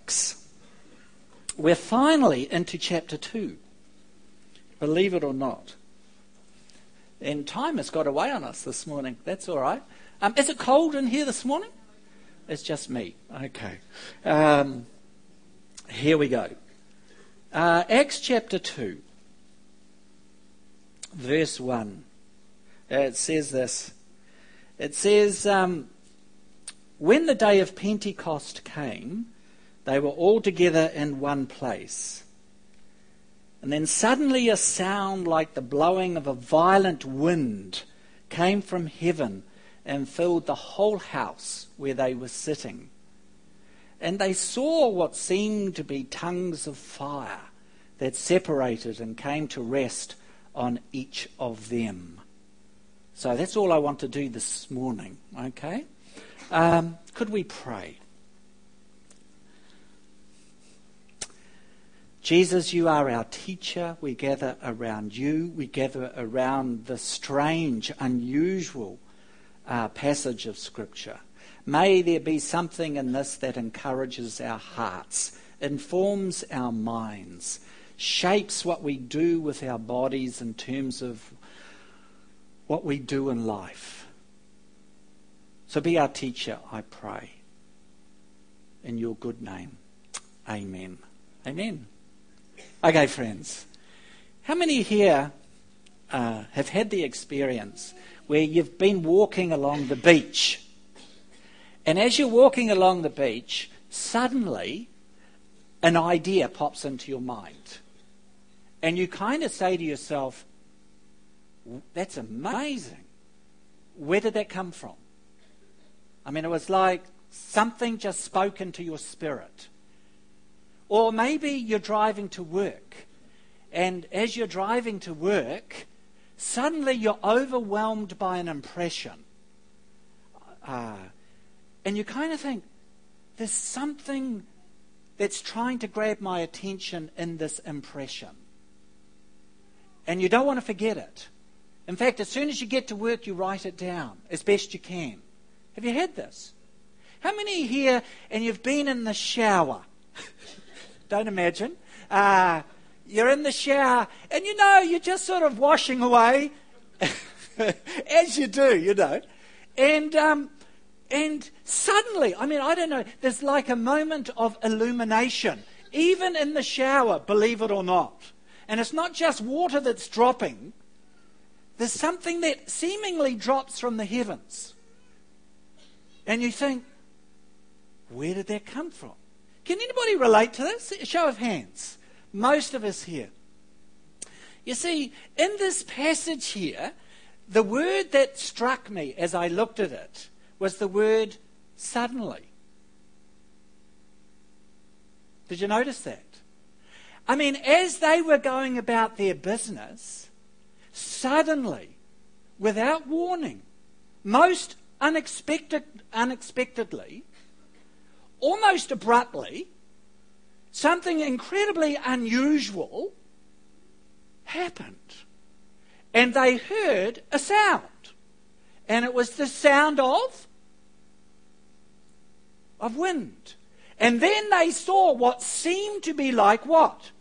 Acts. We're finally into chapter 2. Believe it or not. And time has got away on us this morning. That's all right. Is it cold in here this morning? It's just me. Okay. Here we go. Acts chapter 2, verse 1. It says this. It says, when the day of Pentecost came, they were all together in one place. And then suddenly a sound like the blowing of a violent wind came from heaven and filled the whole house where they were sitting. And they saw what seemed to be tongues of fire that separated and came to rest on each of them. So that's all I want to do this morning, okay? Could we pray? Jesus, you are our teacher. We gather around you. We gather around the strange, unusual passage of Scripture. May there be something in this that encourages our hearts, informs our minds, shapes what we do with our bodies in terms of what we do in life. So be our teacher, I pray. In your good name. Amen. Amen. Okay, friends. How many here have had the experience where you've been walking along the beach, and as you're walking along the beach, suddenly an idea pops into your mind, and you kind of say to yourself, that's amazing. Where did that come from? I mean, it was like something just spoke into your spirit. Or maybe you're driving to work, and as you're driving to work, suddenly you're overwhelmed by an impression. And you kind of think, there's something that's trying to grab my attention in this impression. And you don't want to forget it. In fact, as soon as you get to work, you write it down as best you can. Have you had this? How many here, and you've been in the shower? Don't imagine. You're in the shower, and you're just sort of washing away, as you do, And suddenly, I don't know, there's like a moment of illumination, even in the shower, believe it or not. And it's not just water that's dropping. There's something that seemingly drops from the heavens. And you think, where did that come from? Can anybody relate to this? A show of hands. Most of us here. You see, in this passage here, the word that struck me as I looked at it was the word suddenly. Did you notice that? As they were going about their business, suddenly, without warning, most unexpectedly, almost abruptly, something incredibly unusual happened. And they heard a sound. And it was the sound of wind. And then they saw what seemed to be like what?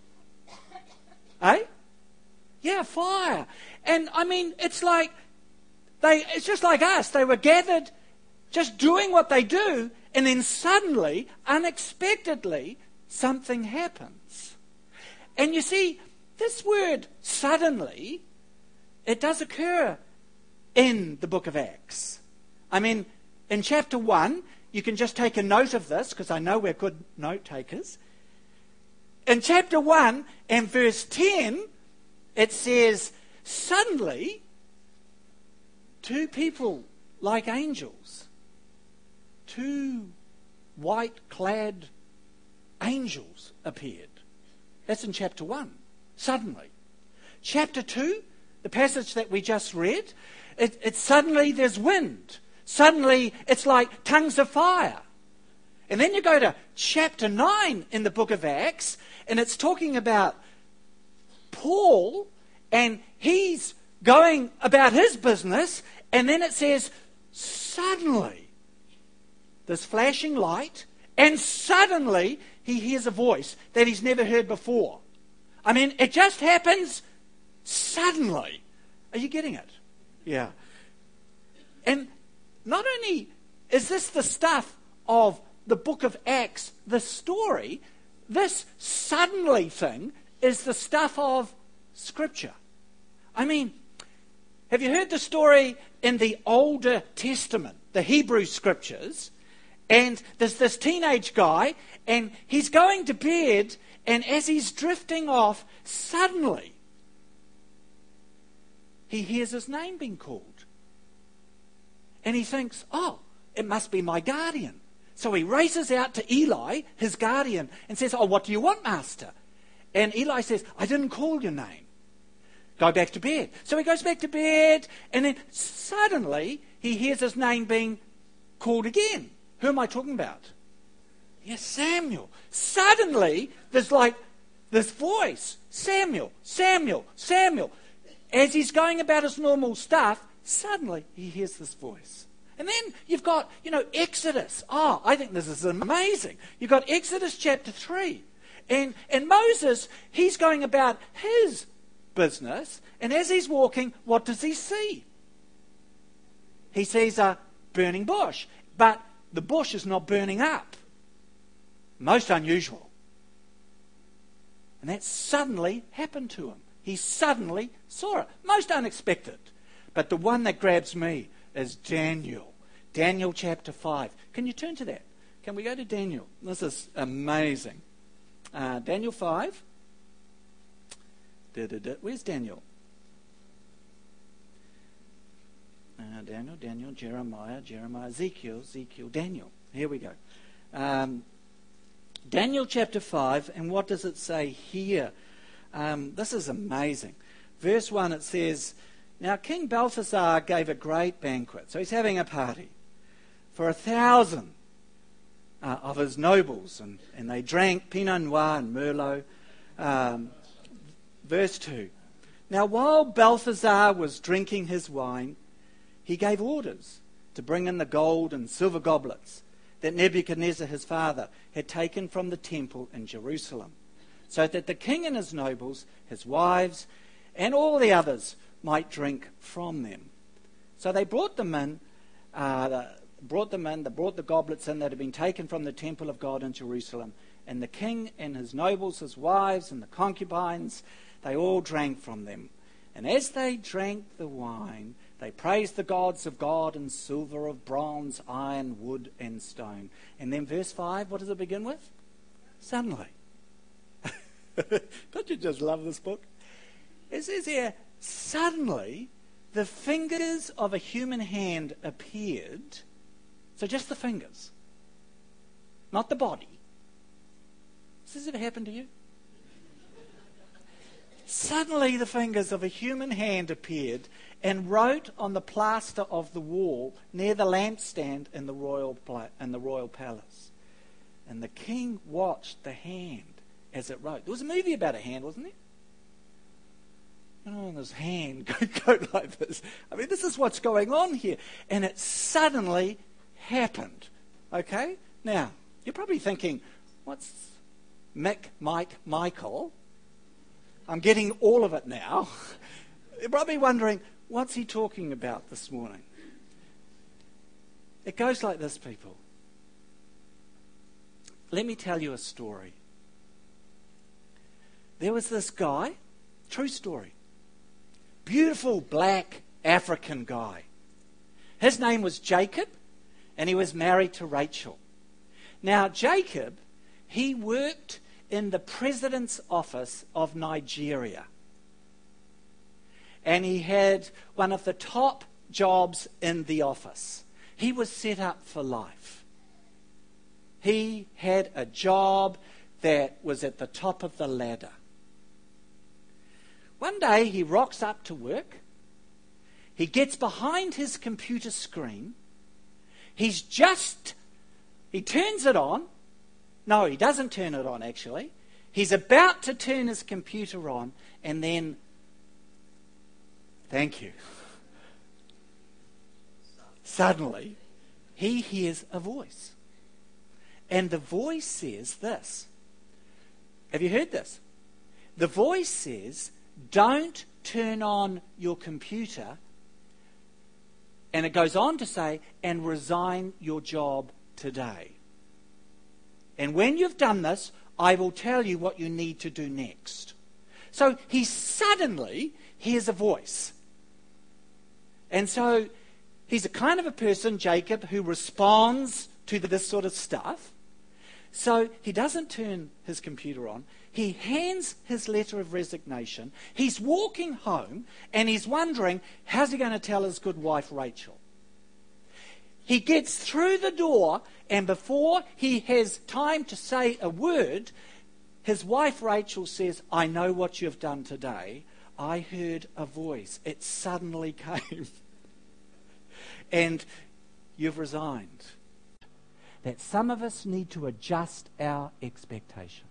Yeah, fire. And it's just like us. They were gathered just doing what they do, and then suddenly, unexpectedly, something happens. And you see, this word suddenly, it does occur in the book of Acts. In chapter 1, you can just take a note of this, because I know we're good note takers. In chapter 1 and verse 10, it says, suddenly, two people like angels, two white-clad angels appeared. That's in chapter 1, suddenly. Chapter 2, the passage that we just read, it's suddenly there's wind. Suddenly it's like tongues of fire. And then you go to chapter 9 in the book of Acts, and it's talking about Paul, and he's going about his business, and then it says, suddenly, this flashing light, And suddenly he hears a voice that he's never heard before. I mean, it just happens suddenly. Are you getting it? Yeah. And not only is this the stuff of the book of Acts, the story, this suddenly thing is the stuff of Scripture. I mean, have you heard the story in the Older Testament, the Hebrew Scriptures? And there's this teenage guy, and he's going to bed, and as he's drifting off, suddenly he hears his name being called. And he thinks, oh, it must be my guardian. So he races out to Eli, his guardian, and says, oh, what do you want, Master? And Eli says, I didn't call your name. Go back to bed. So he goes back to bed, and then suddenly he hears his name being called again. Who am I talking about? Yes, Samuel. Suddenly there's like this voice, Samuel, Samuel, Samuel. As he's going about his normal stuff, suddenly he hears this voice. And then you've got, Exodus. Oh, I think this is amazing. You've got Exodus chapter 3. And Moses, he's going about his business. And as he's walking, what does he see? He sees a burning bush. But the bush is not burning up. Most unusual. And that suddenly happened to him. He suddenly saw it. Most unexpected. But the one that grabs me is Daniel. Daniel chapter 5. Can you turn to that? Can we go to Daniel? This is amazing. Daniel 5. Where's Daniel? Daniel, Jeremiah, Ezekiel, Daniel. Here we go. Daniel chapter 5, and what does it say here? This is amazing. Verse 1, it says, now King Balthasar gave a great banquet. So he's having a party for 1,000 of his nobles, and they drank Pinot Noir and Merlot. Verse 2, now while Balthasar was drinking his wine, he gave orders to bring in the gold and silver goblets that Nebuchadnezzar his father had taken from the temple in Jerusalem, so that the king and his nobles, his wives, and all the others might drink from them. So they brought them in. They brought the goblets in that had been taken from the temple of God in Jerusalem. And the king and his nobles, his wives, and the concubines, they all drank from them. And as they drank the wine, they praised the gods of God in silver, of bronze, iron, wood, and stone. And then verse 5, what does it begin with? Suddenly. Don't you just love this book? It says here, suddenly the fingers of a human hand appeared. So just the fingers, not the body. Has this ever happened to you? Suddenly the fingers of a human hand appeared and wrote on the plaster of the wall near the lampstand in the royal palace. And the king watched the hand as it wrote. There was a movie about a hand, wasn't there? And this hand go like this. I mean, this is what's going on here. And it suddenly happened. Okay? Now, you're probably thinking, what's Mike, Michael? I'm getting all of it now. You're probably wondering, what's he talking about this morning? It goes like this, people. Let me tell you a story. There was this guy, true story, beautiful black African guy. His name was Jacob, and he was married to Rachel. Now, Jacob, he worked in the president's office of Nigeria. And he had one of the top jobs in the office. He was set up for life. He had a job that was at the top of the ladder. One day he rocks up to work. He gets behind his computer screen. He turns it on. No, he doesn't turn it on, actually. He's about to turn his computer on, and then, thank you, suddenly he hears a voice. And the voice says this. Have you heard this? The voice says, don't turn on your computer. And it goes on to say, and resign your job today. And when you've done this, I will tell you what you need to do next. So he suddenly hears a voice. And so he's a kind of a person, Jacob, who responds to this sort of stuff. So he doesn't turn his computer on. He hands his letter of resignation. He's walking home and he's wondering, how's he going to tell his good wife Rachel? He gets through the door, and before he has time to say a word, his wife Rachel says, I know what you've done today. I heard a voice. It suddenly came. And you've resigned. That some of us need to adjust our expectations.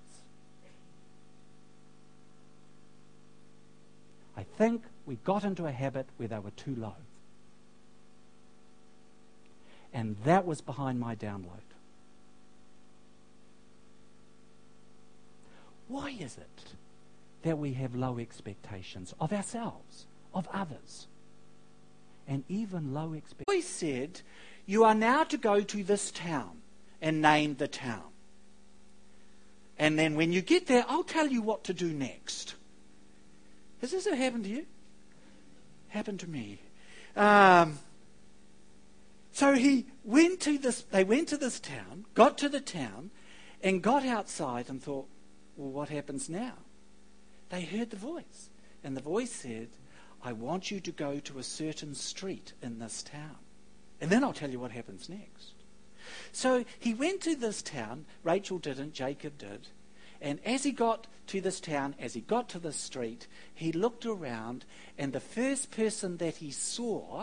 I think we got into a habit where they were too low. And that was behind my download. Why is it that we have low expectations of ourselves, of others, and even low expectations? He said, you are now to go to this town, and name the town. And then when you get there, I'll tell you what to do next. Has this ever happened to you? Happened to me. So they went to this town, got to the town, and got outside and thought, well, what happens now? They heard the voice. And the voice said, I want you to go to a certain street in this town. And then I'll tell you what happens next. So he went to this town. Rachel didn't, Jacob did. And as he got to this town, as he got to this street, he looked around, and the first person that he saw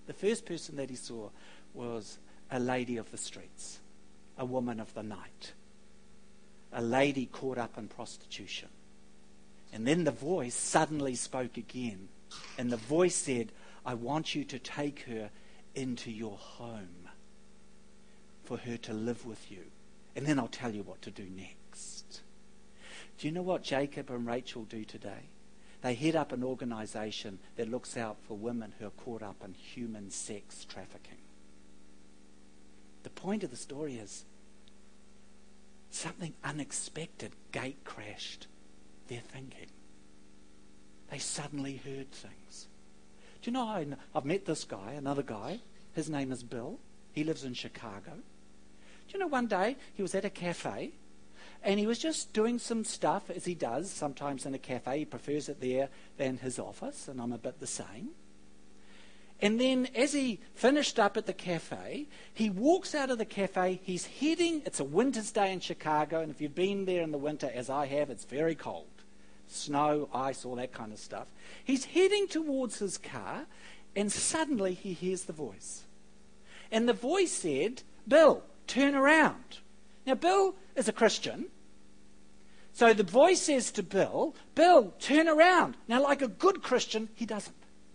was a lady of the streets, a woman of the night, a lady caught up in prostitution. And then the voice suddenly spoke again, and the voice said, I want you to take her into your home for her to live with you. And then I'll tell you what to do next. Do you know what Jacob and Rachel do today? They head up an organisation that looks out for women who are caught up in human sex trafficking. The point of the story is something unexpected gate crashed their thinking. They suddenly heard things. Do you know, I've met this guy, another guy. His name is Bill. He lives in Chicago. Do you know, one day he was at a cafe and he was just doing some stuff, as he does sometimes in a cafe. He prefers it there than his office, and I'm a bit the same. And then as he finished up at the cafe, he walks out of the cafe. He's heading, it's a winter's day in Chicago, and if you've been there in the winter, as I have, it's very cold. Snow, ice, all that kind of stuff. He's heading towards his car, and suddenly he hears the voice. And the voice said, Bill, turn around. Now, Bill is a Christian. So the voice says to Bill, Bill, turn around. Now, like a good Christian, he doesn't.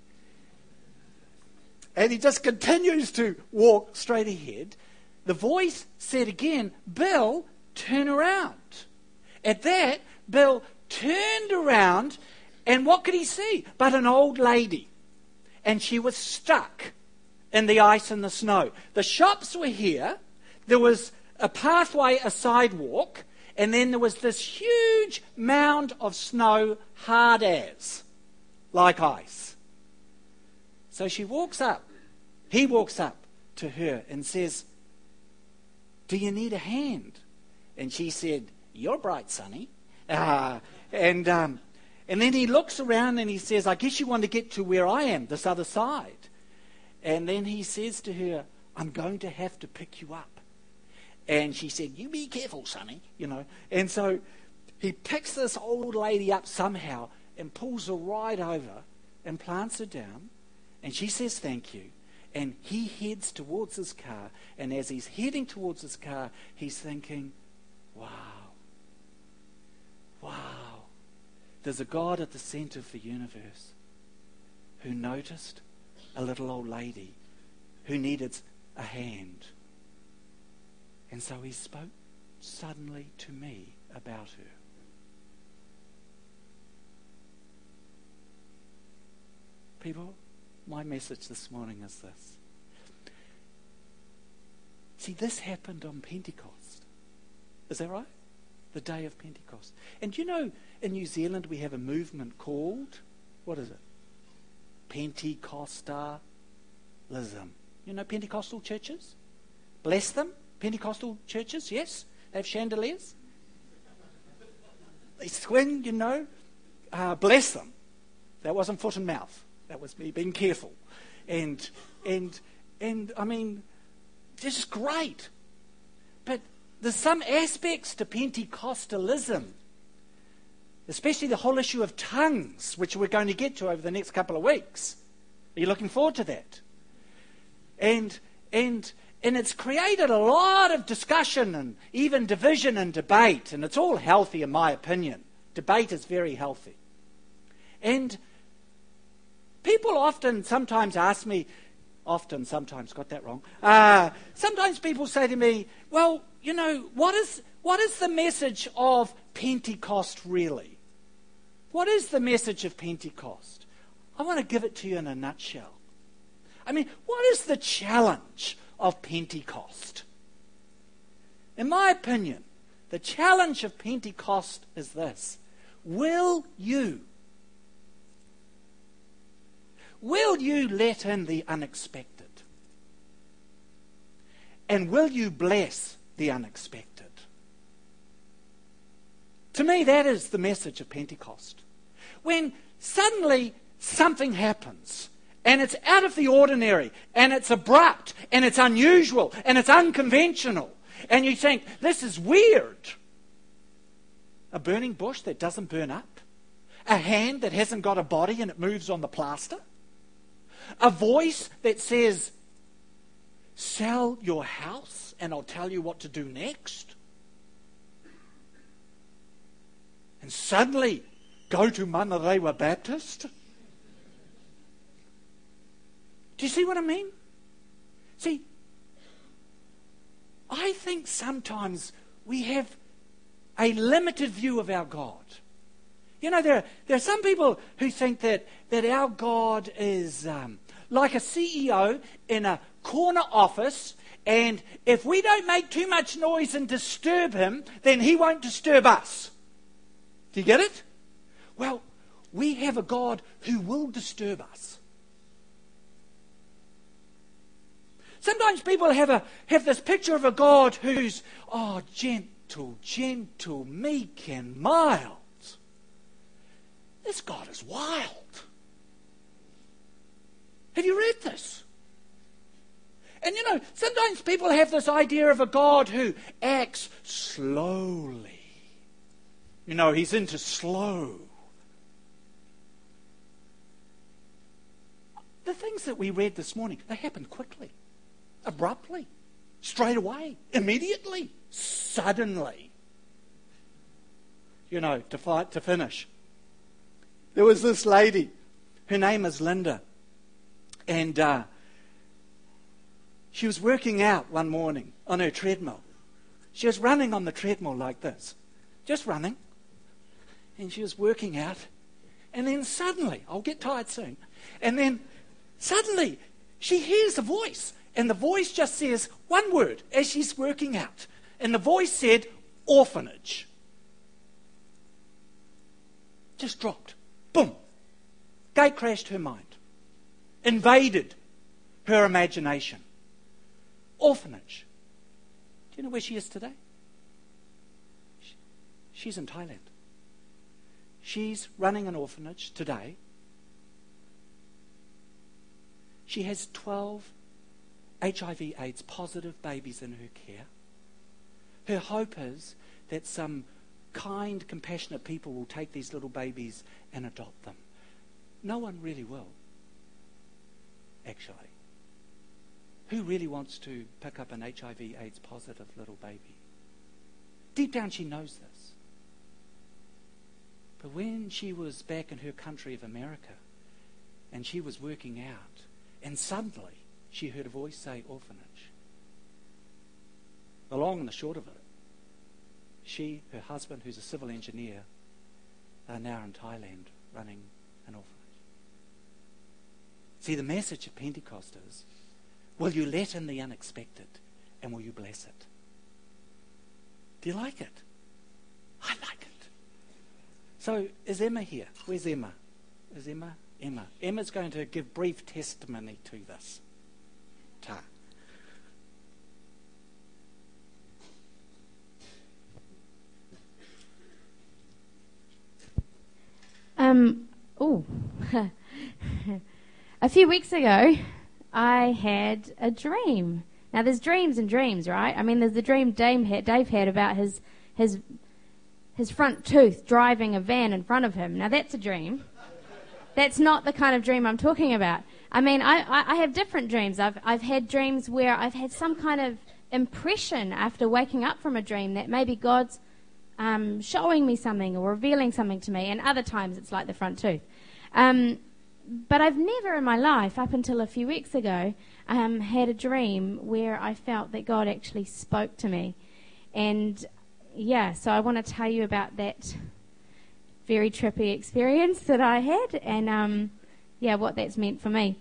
And he just continues to walk straight ahead. The voice said again, Bill, turn around. At that, Bill turned around, and what could he see but an old lady? And she was stuck in the ice and the snow. The shops were here. There was a pathway, a sidewalk, and then there was this huge mound of snow, hard as, like ice. So he walks up to her and says, do you need a hand? And she said, you're bright, Sonny. And then he looks around and he says, I guess you want to get to where I am, this other side. And then he says to her, I'm going to have to pick you up. And she said, you be careful, Sonny, And so he picks this old lady up somehow and pulls her right over and plants her down. And she says, thank you. And he heads towards his car. And as he's heading towards his car, he's thinking, wow. There's a God at the center of the universe who noticed a little old lady who needed a hand. And so he spoke suddenly to me about her. People, my message this morning is this. See, this happened on Pentecost. Is that right? The day of Pentecost. And you know, in New Zealand we have a movement called, what is it? Pentecostalism. You know Pentecostal churches? Bless them. Pentecostal churches, yes. They have chandeliers. They swing, you know. Bless them. That wasn't foot and mouth. That was me being careful. And I mean, this is great. But there's some aspects to Pentecostalism, especially the whole issue of tongues, which we're going to get to over the next couple of weeks. Are you looking forward to that? And it's created a lot of discussion and even division and debate, and it's all healthy in my opinion. Debate is very healthy. And people sometimes ask me, sometimes got that wrong. Sometimes people say to me, well, you know, what is the message of Pentecost really? What is the message of Pentecost? I want to give it to you in a nutshell. I mean, what is the challenge of Pentecost? In my opinion, the challenge of Pentecost is this. Will you let in the unexpected? And will you bless the unexpected? To me, that is the message of Pentecost. When suddenly something happens, and it's out of the ordinary, and it's abrupt, and it's unusual, and it's unconventional, and you think, this is weird. A burning bush that doesn't burn up? A hand that hasn't got a body and it moves on the plaster? A voice that says, sell your house and I'll tell you what to do next? And suddenly, go to Manarewa Baptist? Do you see what I mean? See, I think sometimes we have a limited view of our God. You know, there are some people who think that our God is like a CEO in a corner office, and if we don't make too much noise and disturb him, then he won't disturb us. Do you get it? Well, we have a God who will disturb us. Sometimes people have this picture of a God who's, gentle, meek and mild. This God is wild. Have you read this? And you know, sometimes people have this idea of a God who acts slowly. You know, he's into slow. The things that we read this morning, they happened quickly, abruptly, straight away, immediately, suddenly. You know, to finish. There was this lady, her name is Linda, and she was working out one morning on her treadmill. She was running on the treadmill like this, just running, and she was working out, and then suddenly, I'll get tired soon, and then suddenly she hears a voice, and the voice just says one word as she's working out, and the voice said, orphanage. Just dropped. Boom. Gate crashed her mind. Invaded her imagination. Orphanage. Do you know where she is today? She's in Thailand. She's running an orphanage today. She has 12 HIV/AIDS positive babies in her care. Her hope is that some kind, compassionate people will take these little babies and adopt them. No one really will, actually. Who really wants to pick up an HIV/AIDS positive little baby? Deep down she knows this. But when she was back in her country of America and she was working out, and suddenly she heard a voice say orphanage. The long and the short of it, She, her husband, who's a civil engineer, are now in Thailand running an orphanage. See, the message of Pentecost is, will you let in the unexpected and will you bless it? Do you like it? I like it. So, is Emma here? Where's Emma? Is Emma? Emma. Emma's going to give brief testimony to this. Ta. A few weeks ago, I had a dream. Now, there's dreams and dreams, right? I mean, there's the dream Dave had about his front tooth driving a van in front of him. Now, that's a dream. That's not the kind of dream I'm talking about. I mean, I have different dreams. I've had dreams where I've had some kind of impression after waking up from a dream that maybe God's showing me something or revealing something to me, and other times it's like the front tooth. But I've never in my life, up until a few weeks ago, had a dream where I felt that God actually spoke to me. And yeah, so I want to tell you about that very trippy experience that I had, and what that's meant for me.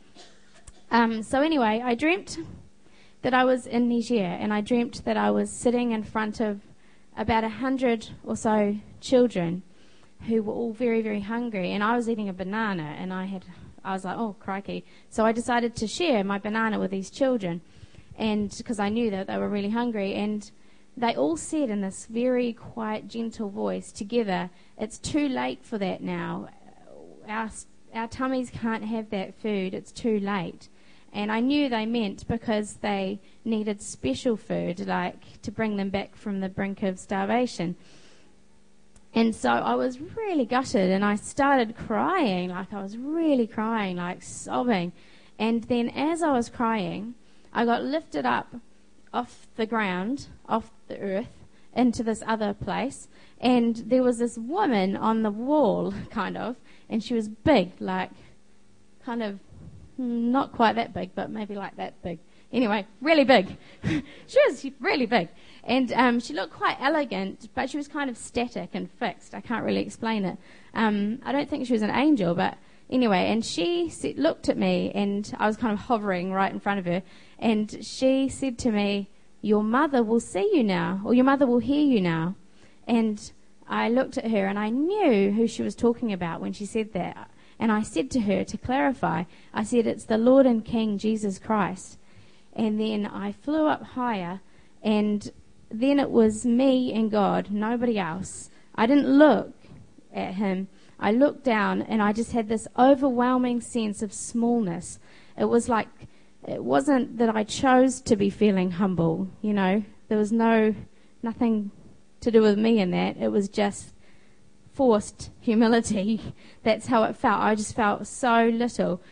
So anyway, I dreamt that I was in Niger, and I dreamt that I was sitting in front of about 100 or so children who were all very, very hungry, and I was eating a banana, and I was like, oh, crikey. So I decided to share my banana with these children, and because I knew that they were really hungry, and they all said in this very quiet, gentle voice together, it's too late for that now. Our tummies can't have that food. It's too late. And I knew they meant because they needed special food, like to bring them back from the brink of starvation. And so I was really gutted, and I started crying, like I was really crying, like sobbing. And then as I was crying, I got lifted up off the ground, off the earth, into this other place. And there was this woman on the wall, kind of, and she was big, like kind of not quite that big, but maybe like that big. Anyway, really big. She was really big. And she looked quite elegant, but she was kind of static and fixed. I can't really explain it. I don't think she was an angel, but anyway. And she looked at me, and I was kind of hovering right in front of her. And she said to me, your mother will see you now, or your mother will hear you now. And I looked at her, and I knew who she was talking about when she said that. And I said to her, to clarify, I said, it's the Lord and King Jesus Christ. And then I flew up higher, and then it was me and God, nobody else. I didn't look at him. I looked down, and I just had this overwhelming sense of smallness. It was like, it wasn't that I chose to be feeling humble, you know. There was nothing to do with me in that. It was just forced humility. That's how it felt. I just felt so little.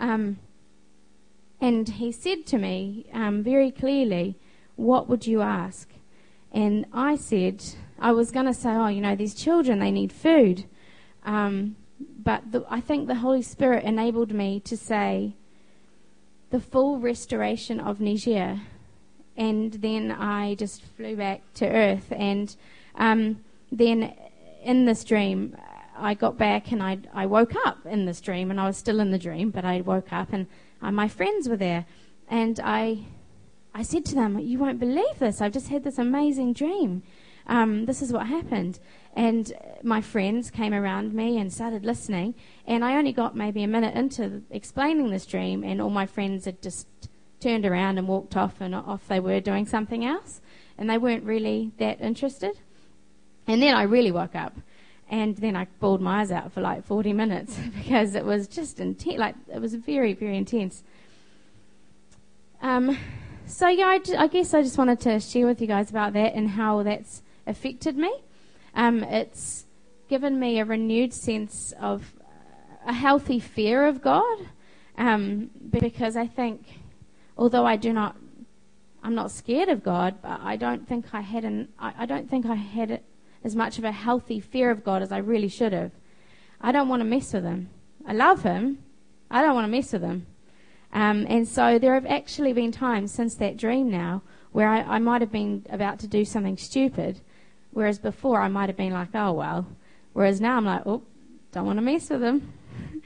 And he said to me very clearly, what would you ask? And I said, I was going to say, oh, you know, these children, they need food. But I think the Holy Spirit enabled me to say the full restoration of Niger. And then I just flew back to earth. And then in this dream, I got back, and I woke up in this dream, and I was still in the dream, but I woke up, and my friends were there, and I said to them, you won't believe this, I've just had this amazing dream. This is what happened. And my friends came around me and started listening, and I only got maybe a minute into explaining this dream, and all my friends had just turned around and walked off, and off they were doing something else, and they weren't really that interested. And then I really woke up, and then I bawled my eyes out for like 40 minutes because it was just intense. Like, it was very, very intense. So yeah, I guess I just wanted to share with you guys about that and how that's affected me. It's given me a renewed sense of a healthy fear of God, because I think, although I'm not scared of God, but I don't think I had as much of a healthy fear of God as I really should have. I don't want to mess with him. I love him. I don't want to mess with him. And so there have actually been times since that dream now where I might have been about to do something stupid, Whereas before I might have been like, oh, well. Whereas now I'm like, oh, don't want to mess with them.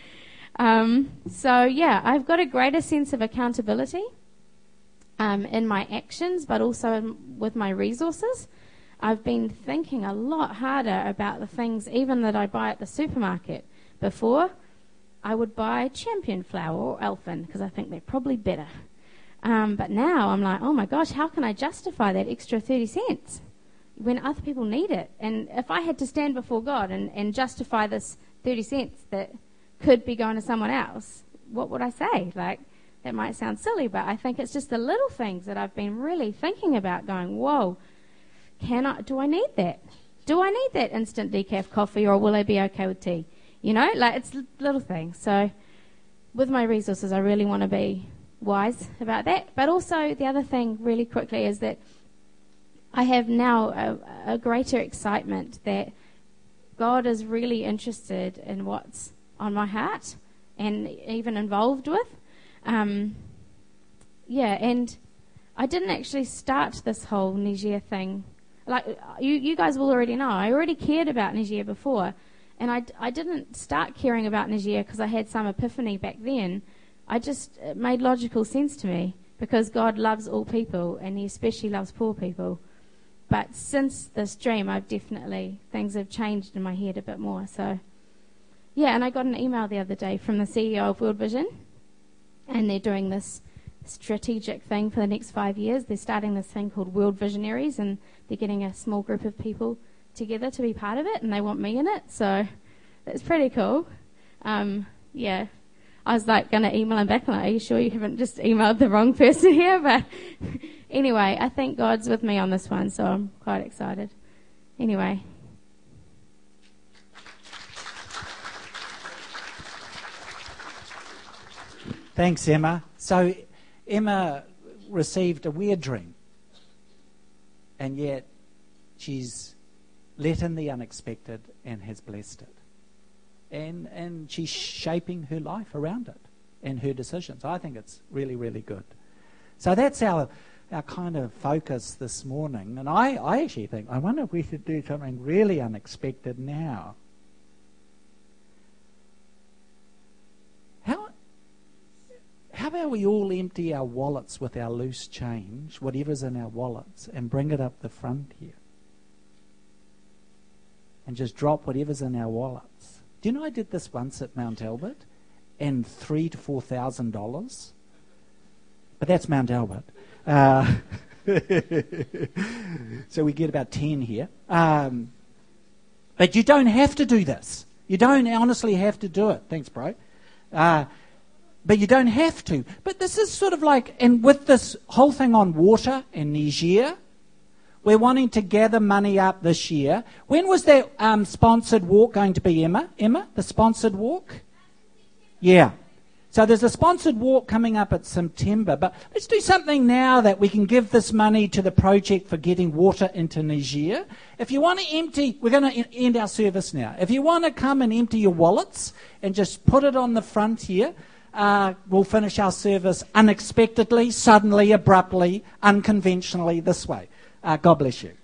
So, yeah, I've got a greater sense of accountability in my actions, but also with my resources. I've been thinking a lot harder about the things even that I buy at the supermarket. Before, I would buy Champion flour or Elfin because I think they're probably better. But now I'm like, oh my gosh, how can I justify that extra 30 cents when other people need it? And if I had to stand before God and justify this 30 cents that could be going to someone else, what would I say? Like, that might sound silly, but I think it's just the little things that I've been really thinking about, going, whoa, do I need that? Do I need that instant decaf coffee, or will I be okay with tea? You know, like, it's little things. So with my resources, I really want to be wise about that. But also the other thing really quickly is that I have now a greater excitement that God is really interested in what's on my heart and even involved with. And I didn't actually start this whole Niger thing. Like, you guys will already know, I already cared about Niger before, and I didn't start caring about Niger because I had some epiphany back then. It made logical sense to me, because God loves all people, and he especially loves poor people. But since this dream, things have changed in my head a bit more. So, yeah, and I got an email the other day from the CEO of World Vision, and they're doing this strategic thing for the next 5 years. They're starting this thing called World Visionaries, and they're getting a small group of people together to be part of it, and they want me in it, so it's pretty cool. Yeah, I was like going to email him back, and are you sure you haven't just emailed the wrong person here? But anyway, I think God's with me on this one, so I'm quite excited. Anyway. Thanks, Emma. So Emma received a weird dream, and yet she's let in the unexpected and has blessed it. And she's shaping her life around it and her decisions. I think it's really, really good. So that's our kind of focus this morning. And I actually think, I wonder if we should do something really unexpected now. How about we all empty our wallets with our loose change, whatever's in our wallets, and bring it up the front here? And just drop whatever's in our wallets. Do you know I did this once at Mount Albert? And $3,000 to $4,000. But that's Mount Albert. So we get about 10 here. But you don't have to do this. You don't honestly have to do it. Thanks, bro. But you don't have to. But this is sort of like, and with this whole thing on water in Niger, we're wanting to gather money up this year. When was that sponsored walk going to be, Emma? Emma, the sponsored walk? Yeah. So there's a sponsored walk coming up at September. But let's do something now that we can give this money to the project for getting water into Niger. If you want to empty, we're going to end our service now. If you want to come and empty your wallets and just put it on the front here, we'll finish our service unexpectedly, suddenly, abruptly, unconventionally this way. God bless you.